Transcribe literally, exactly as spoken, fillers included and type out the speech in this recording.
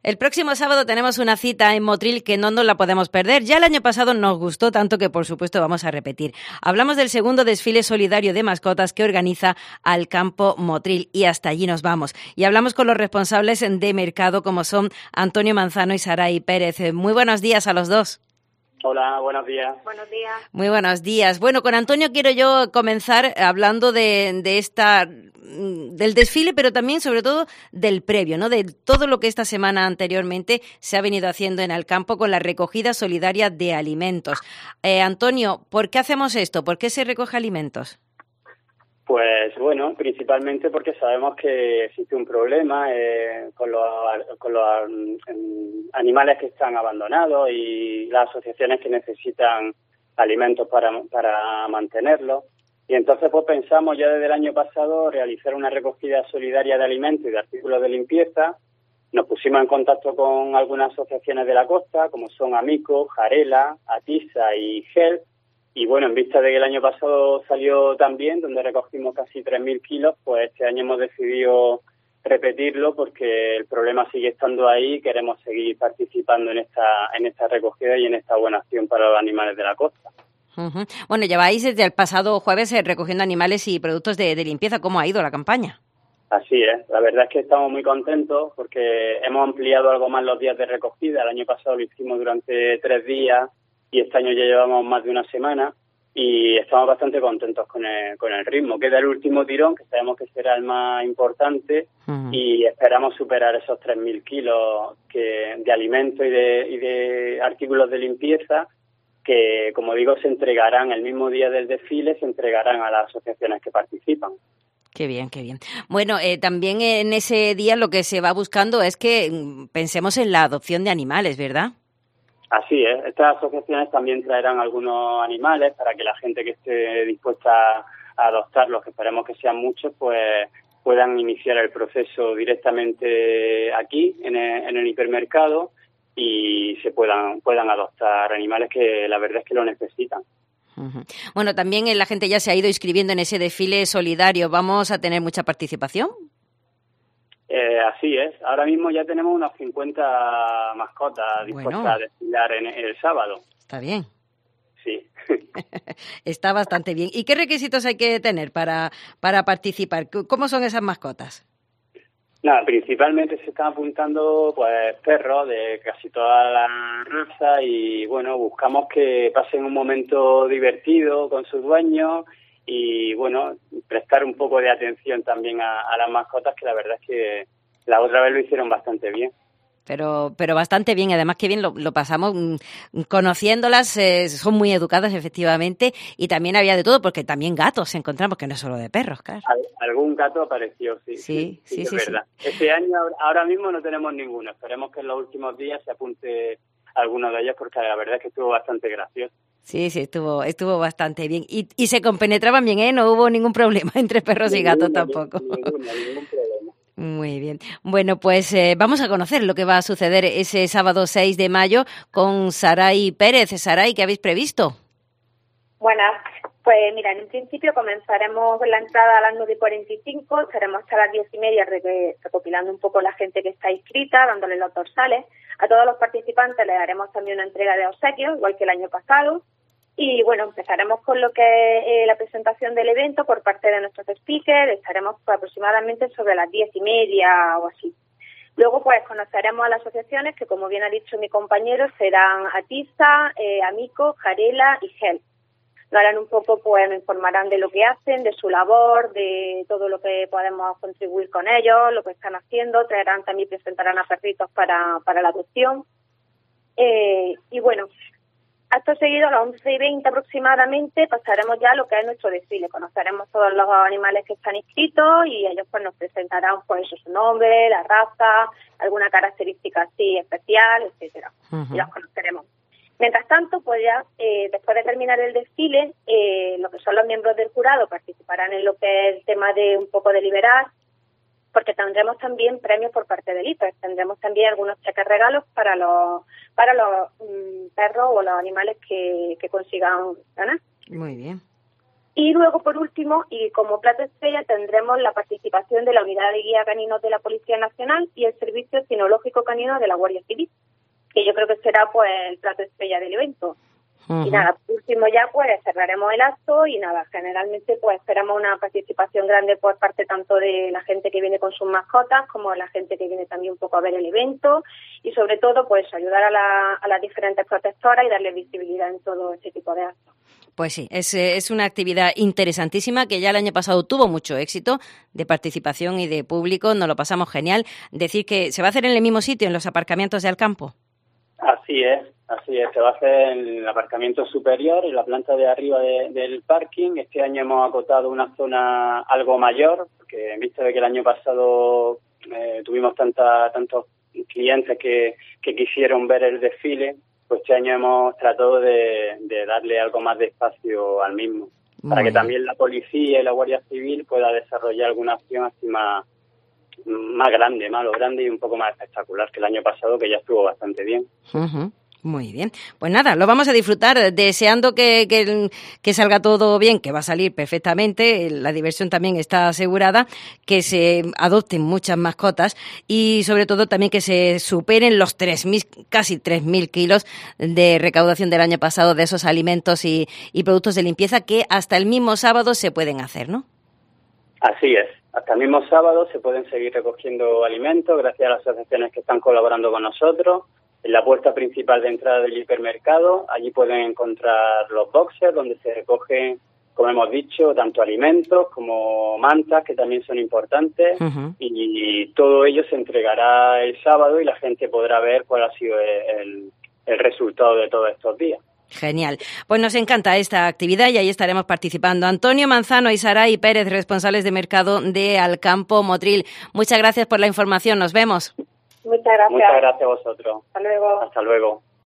El próximo sábado tenemos una cita en Motril que no nos la podemos perder. Ya el año pasado nos gustó tanto que, por supuesto, vamos a repetir. Hablamos del segundo desfile solidario de mascotas que organiza Alcampo Motril y hasta allí nos vamos. Y hablamos con los responsables de mercado como son Antonio Manzano y Saray Pérez. Muy buenos días a los dos. Hola, buenos días. Buenos días. Muy buenos días. Bueno, con Antonio quiero yo comenzar hablando de, de esta del desfile, pero también, sobre todo, del previo, ¿no? De todo lo que esta semana anteriormente se ha venido haciendo en Alcampo con la recogida solidaria de alimentos. Eh, Antonio, ¿por qué hacemos esto? ¿Por qué se recoge alimentos? Pues bueno, principalmente porque sabemos que existe un problema eh, con los, con los um, animales que están abandonados y las asociaciones que necesitan alimentos para, para mantenerlos. Y entonces pues pensamos ya desde el año pasado realizar una recogida solidaria de alimentos y de artículos de limpieza. Nos pusimos en contacto con algunas asociaciones de la costa, como son Amico, Jarela, Atisa y Gel. Y bueno, en vista de que el año pasado salió tan bien, donde recogimos casi tres mil kilos, pues este año hemos decidido repetirlo porque el problema sigue estando ahí y queremos seguir participando en esta, en esta recogida y en esta buena acción para los animales de la costa. Uh-huh. Bueno, lleváis desde el pasado jueves eh, recogiendo animales y productos de, de limpieza. ¿Cómo ha ido la campaña? Así es, la verdad es que estamos muy contentos porque hemos ampliado algo más los días de recogida. El año pasado lo hicimos durante tres días y este año ya llevamos más de una semana y estamos bastante contentos con el, con el ritmo. Queda el último tirón, que sabemos que será el más importante, uh-huh. y esperamos superar esos tres mil kilos que, de alimentos y de, y de artículos de limpieza que, como digo, se entregarán el mismo día del desfile, se entregarán a las asociaciones que participan. Qué bien, qué bien. Bueno, eh, también en ese día lo que se va buscando es que pensemos en la adopción de animales, ¿verdad? Así es. Estas asociaciones también traerán algunos animales para que la gente que esté dispuesta a adoptarlos, que esperemos que sean muchos, pues puedan iniciar el proceso directamente aquí, en el, en el hipermercado, y se puedan puedan adoptar animales que la verdad es que lo necesitan. Uh-huh. Bueno, también la gente ya se ha ido inscribiendo en ese desfile solidario. ¿Vamos a tener mucha participación? Eh, así es. Ahora mismo ya tenemos unas cincuenta mascotas dispuestas bueno. a desfilar en el sábado. Está bien. Sí. Está bastante bien. ¿Y qué requisitos hay que tener para, para participar? ¿Cómo son esas mascotas? Nada, principalmente se están apuntando pues perros de casi toda la raza y bueno, buscamos que pasen un momento divertido con sus dueños y bueno, prestar un poco de atención también a, a las mascotas, que la verdad es que la otra vez lo hicieron bastante bien. Pero pero bastante bien, además que bien lo, lo pasamos conociéndolas, eh, son muy educadas efectivamente, y también había de todo, porque también gatos encontramos, que no es solo de perros, claro. Al, algún gato apareció, sí. Sí, sí, sí. sí, sí, es verdad. sí. Este año ahora mismo no tenemos ninguno, esperemos que en los últimos días se apunte alguno de ellos, porque la verdad es que estuvo bastante gracioso. Sí, sí, estuvo estuvo bastante bien. Y, y se compenetraban bien, ¿eh? No hubo ningún problema entre perros Ninguna, y gatos tampoco. Ninguna, ningún problema. Muy bien. Bueno, pues eh, vamos a conocer lo que va a suceder ese sábado seis de mayo con Saray Pérez. Saray, ¿qué habéis previsto? Buenas. Pues mira, en un principio comenzaremos la entrada a las nueve y cuarenta y cinco, estaremos hasta las diez y media recopilando un poco la gente que está inscrita, dándole los dorsales. A todos los participantes les haremos también una entrega de obsequios, igual que el año pasado. Y bueno, empezaremos con lo que es eh, la presentación del evento por parte de nuestros speakers. Estaremos pues, aproximadamente sobre las diez y media o así. Luego pues conoceremos a las asociaciones que, como bien ha dicho mi compañero, serán Atisa, eh, Amico, Jarela y Gel. Nos harán un poco, pues nos informarán de lo que hacen, de su labor, de todo lo que podemos contribuir con ellos, lo que están haciendo. Traerán también, presentarán a perritos para, para la adopción. Eh, y bueno, acto seguido, a las once y veinte aproximadamente, pasaremos ya a lo que es nuestro desfile. Conoceremos todos los animales que están inscritos y ellos pues nos presentarán pues su nombre, la raza, alguna característica así especial, etcétera. Uh-huh. Y los conoceremos. Mientras tanto, pues ya eh, después de terminar el desfile, eh, lo que son los miembros del jurado participarán en lo que es el tema de un poco deliberar, porque tendremos también premios por parte del I P E. Tendremos también algunos cheques regalos para los para los mm, perros o los animales que, que consigan ganar. Muy bien. Y luego, por último, y como plato estrella, tendremos la participación de la Unidad de Guía Caninos de la Policía Nacional y el Servicio Cinológico Canino de la Guardia Civil, que yo creo que será pues el plato estrella del evento. Uh-huh. Y nada, por último ya pues cerraremos el acto y nada, generalmente pues esperamos una participación grande por parte tanto de la gente que viene con sus mascotas como la gente que viene también un poco a ver el evento y sobre todo pues ayudar a, la, a las diferentes protectoras y darle visibilidad en todo este tipo de actos. Pues sí, es, es una actividad interesantísima que ya el año pasado tuvo mucho éxito de participación y de público, nos lo pasamos genial. Decir que se va a hacer en el mismo sitio, en los aparcamientos de Alcampo. Así es, así es, se va a hacer en el aparcamiento superior, en la planta de arriba de, del parking. Este año hemos acotado una zona algo mayor, porque en vista de que el año pasado eh, tuvimos tanta, tantos clientes que, que quisieron ver el desfile, pues este año hemos tratado de, de darle algo más de espacio al mismo, Muy para bien. que también la policía y la Guardia Civil pueda desarrollar alguna acción así más, más grande, más lo grande y un poco más espectacular que el año pasado, que ya estuvo bastante bien. Uh-huh. Muy bien. Pues nada, lo vamos a disfrutar, deseando que, que, que salga todo bien, que va a salir perfectamente, la diversión también está asegurada, que se adopten muchas mascotas y sobre todo también que se superen los tres mil, casi tres mil kilos de recaudación del año pasado de esos alimentos y, y productos de limpieza que hasta el mismo sábado se pueden hacer, ¿no? Así es. Hasta el mismo sábado se pueden seguir recogiendo alimentos gracias a las asociaciones que están colaborando con nosotros. En la puerta principal de entrada del hipermercado, allí pueden encontrar los boxes donde se recogen, como hemos dicho, tanto alimentos como mantas, que también son importantes, uh-huh. y, y todo ello se entregará el sábado y la gente podrá ver cuál ha sido el, el resultado de todos estos días. Genial. Pues nos encanta esta actividad y ahí estaremos participando. Antonio Manzano y Saray Pérez, responsables de mercado de Alcampo Motril. Muchas gracias por la información. Nos vemos. Muchas gracias. Muchas gracias a vosotros. Hasta luego. Hasta luego.